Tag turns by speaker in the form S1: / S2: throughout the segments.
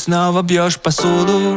S1: снова бьешь посуду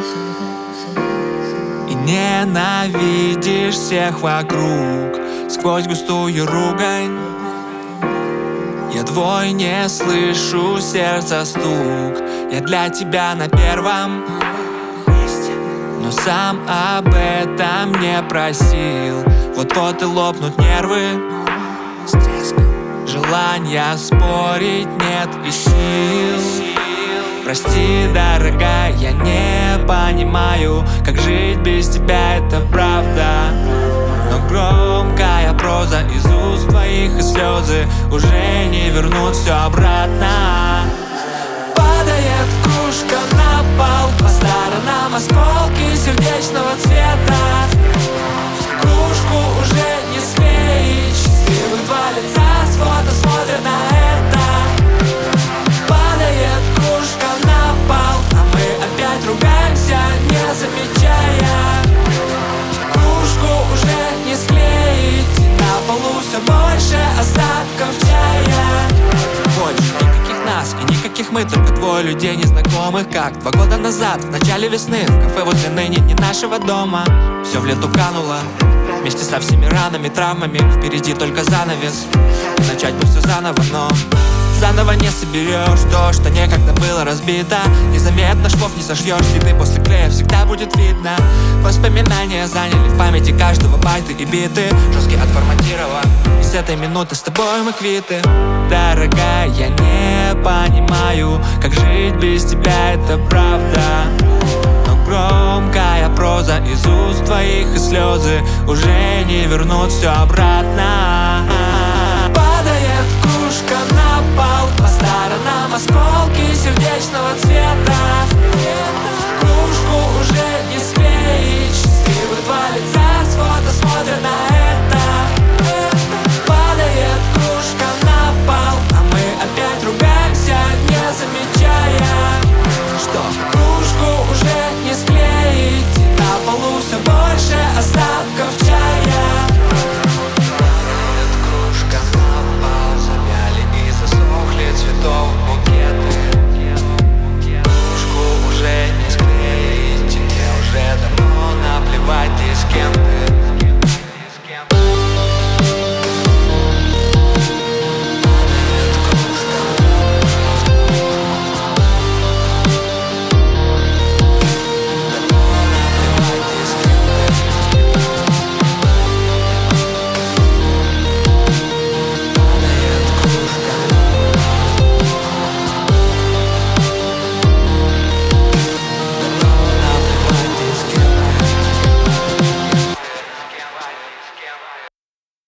S1: и ненавидишь всех вокруг. Сквозь густую ругань я твой не слышу сердца стук. Я для тебя на первом месте, но сам об этом не просил. Вот-вот и лопнут нервы с треском. Желания спорить нет и сил. Прости, дорогая, я не понимаю, как жить без тебя, это правда. Но громкая проза из уст твоих и слезы уже не вернут все обратно. Падает кружка на пол, по сторонам осколки сердечного цвета. Кружку уже не склеить, счастливых два лица с фото смотрят на это. Падает кружка на пол, а мы опять ругаемся, не замечая. Кружку уже не склеить, на полу все больше остатков чая. Больше никаких нас и никаких мы, только двое людей незнакомых. Как 2 года назад, в начале весны, в кафе возле ныне не нашего дома. Все в лету кануло, вместе со всеми ранами, травмами. Впереди только занавес, и начать бы все заново, но заново не соберешь то, что некогда было разбито. Незаметно швов не сошьешь, следы после клея всегда будет видно. Воспоминания заняли в памяти каждого байты и биты. Жесткий отформатирован, и с этой минуты с тобой мы квиты. Дорогая, я не понимаю, как жить без тебя, это правда. Но громкая проза из уст твоих и слезы уже не вернут все обратно.